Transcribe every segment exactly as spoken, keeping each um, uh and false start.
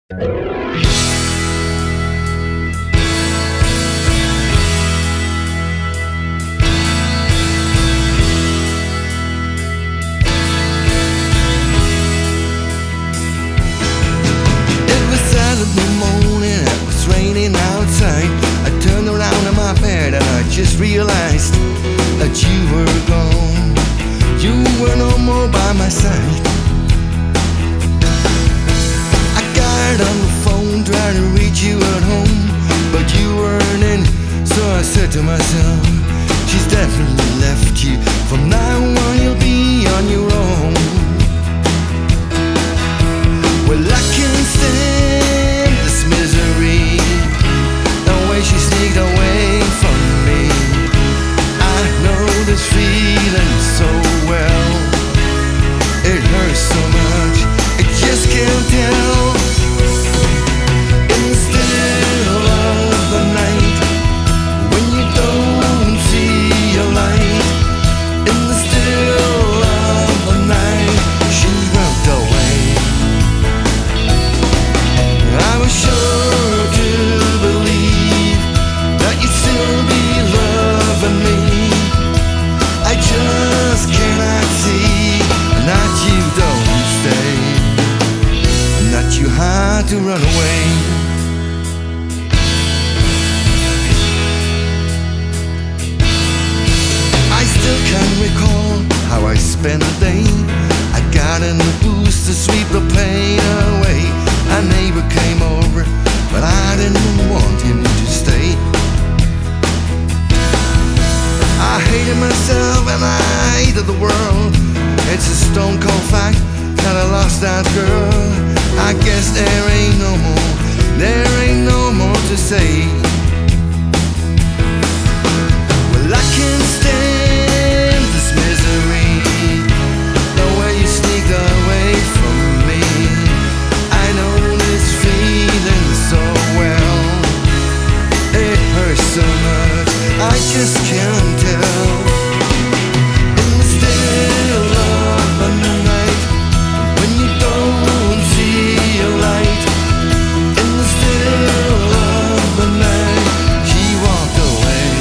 Outside, I turned around in my bed and I just realized that you were gone. You were no more by my side. I got on the phone trying to reach you at home, but you weren't in, so I said to myself, she's definitely left you. From now on you'll be on your own. Well, I can't stand this misery, she sneaked away from me. I know this feeling so well. It hurts so much, I just can't tell. In the still of the night, when you don't see a light, in the still of the night, she walked away. I was sure to believe that you'd still be loving me. I just cannot see that you don't stay, and that you had to run away. I still can recall how I spent the day. I got in the booze to sweep the pain away. A neighbor came over, but I didn't want him to stay. I hated myself and I hated the world. It's a stone cold fact that I lost that girl. I guess there ain't no more, there ain't no more to say. Well, I can't stand this misery, the way you sneaked away from me. I know this feeling so well. It hurts so much, I just can't tell. In the still of the night, when you don't see a light, in the still of the night, she walked away.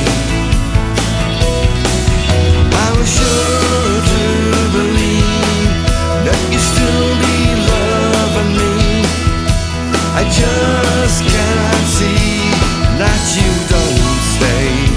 I was sure to believe that you still be loving me. I just cannot see that you don't stay.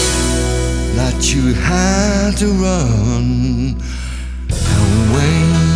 You had to run away.